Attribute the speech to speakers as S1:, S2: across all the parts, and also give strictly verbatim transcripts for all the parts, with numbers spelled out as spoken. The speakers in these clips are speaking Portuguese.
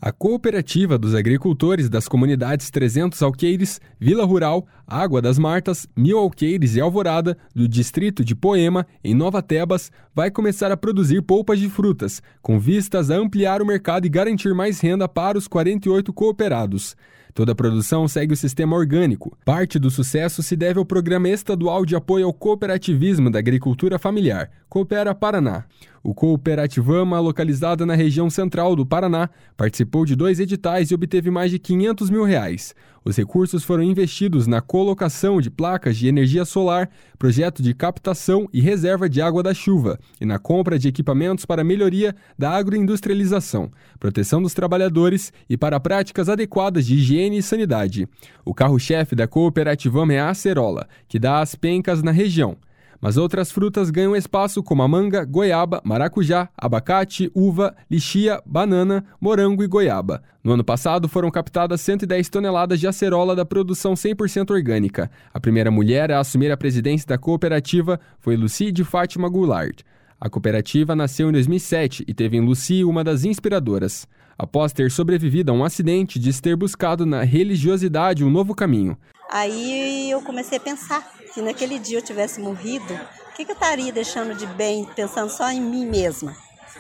S1: A Cooperativa dos Agricultores das Comunidades trezentos Alqueires, Vila Rural, Água das Martas, Mil Alqueires e Alvorada, do distrito de Poema, em Nova Tebas, vai começar a produzir polpas de frutas, com vistas a ampliar o mercado e garantir mais renda para os quarenta e oito cooperados. Toda a produção segue o sistema orgânico. Parte do sucesso se deve ao Programa Estadual de Apoio ao Cooperativismo da Agricultura Familiar, Coopera Paraná. O Cooperativama, localizado na região central do Paraná, participou de dois editais e obteve mais de quinhentos mil reais. Os recursos foram investidos na colocação de placas de energia solar, projeto de captação e reserva de água da chuva e na compra de equipamentos para melhoria da agroindustrialização, proteção dos trabalhadores e para práticas adequadas de higiene e sanidade. O carro-chefe da Cooperativama é a acerola, que dá as pencas na região. Mas outras frutas ganham espaço como a manga, goiaba, maracujá, abacate, uva, lixia, banana, morango e goiaba. No ano passado foram captadas cento e dez toneladas de acerola da produção cem por cento orgânica. A primeira mulher a assumir a presidência da cooperativa foi Lucy de Fátima Goulart. A cooperativa nasceu em dois mil e sete e teve em Lucy uma das inspiradoras. Após ter sobrevivido a um acidente, diz ter buscado na religiosidade um novo caminho.
S2: Aí eu comecei a pensar, se naquele dia eu tivesse morrido, o que, que eu estaria deixando de bem, pensando só em mim mesma?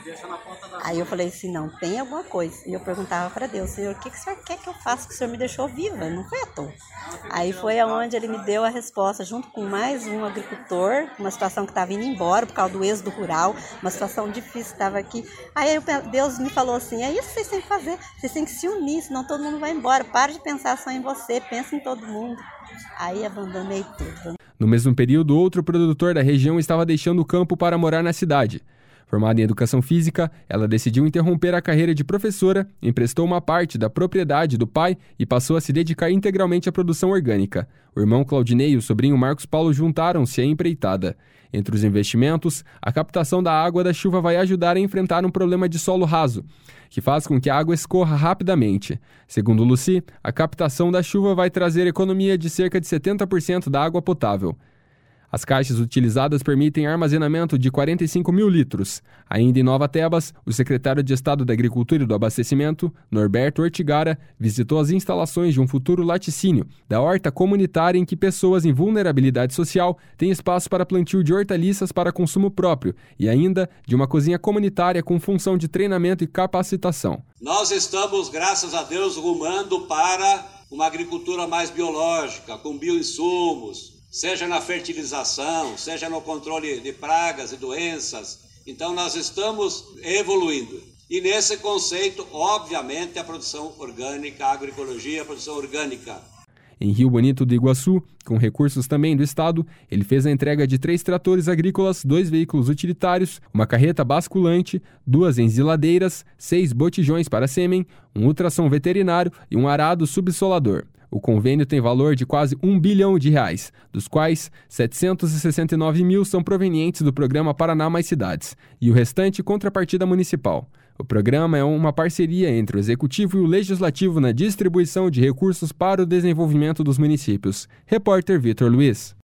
S2: Aí eu falei assim, não, tem alguma coisa. E eu perguntava para Deus, Senhor, o que, que o Senhor quer que eu faça, que o Senhor me deixou viva? Não foi à toa. Aí foi aonde ele me deu a resposta, junto com mais um agricultor, uma situação que estava indo embora por causa do êxodo rural, uma situação difícil que estava aqui. Aí eu, Deus me falou assim, é isso que vocês têm que fazer, vocês têm que se unir, senão todo mundo vai embora. Para de pensar só em você, pensa em todo mundo. Aí abandonei tudo.
S1: No mesmo período, outro produtor da região estava deixando o campo para morar na cidade. Formada em educação física, ela decidiu interromper a carreira de professora, emprestou uma parte da propriedade do pai e passou a se dedicar integralmente à produção orgânica. O irmão Claudinei e o sobrinho Marcos Paulo juntaram-se à empreitada. Entre os investimentos, a captação da água da chuva vai ajudar a enfrentar um problema de solo raso, que faz com que a água escorra rapidamente. Segundo Lucy, a captação da chuva vai trazer economia de cerca de setenta por cento da água potável. As caixas utilizadas permitem armazenamento de quarenta e cinco mil litros. Ainda em Nova Tebas, o secretário de Estado da Agricultura e do Abastecimento, Norberto Ortigara, visitou as instalações de um futuro laticínio, da horta comunitária em que pessoas em vulnerabilidade social têm espaço para plantio de hortaliças para consumo próprio e ainda de uma cozinha comunitária com função de treinamento e capacitação.
S3: Nós estamos, graças a Deus, rumando para uma agricultura mais biológica, com bioinsumos, seja na fertilização, seja no controle de pragas e doenças. Então nós estamos evoluindo. E nesse conceito, obviamente, a produção orgânica, a agroecologia, a produção orgânica.
S1: Em Rio Bonito do Iguaçu, com recursos também do Estado, ele fez a entrega de três tratores agrícolas, dois veículos utilitários, uma carreta basculante, duas ensiladeiras, seis botijões para sêmen, um ultrassom veterinário e um arado subsolador. O convênio tem valor de quase um bilhão de reais, dos quais setecentos e sessenta e nove mil são provenientes do programa Paraná Mais Cidades, e o restante contrapartida municipal. O programa é uma parceria entre o Executivo e o Legislativo na distribuição de recursos para o desenvolvimento dos municípios. Repórter Vitor Luiz.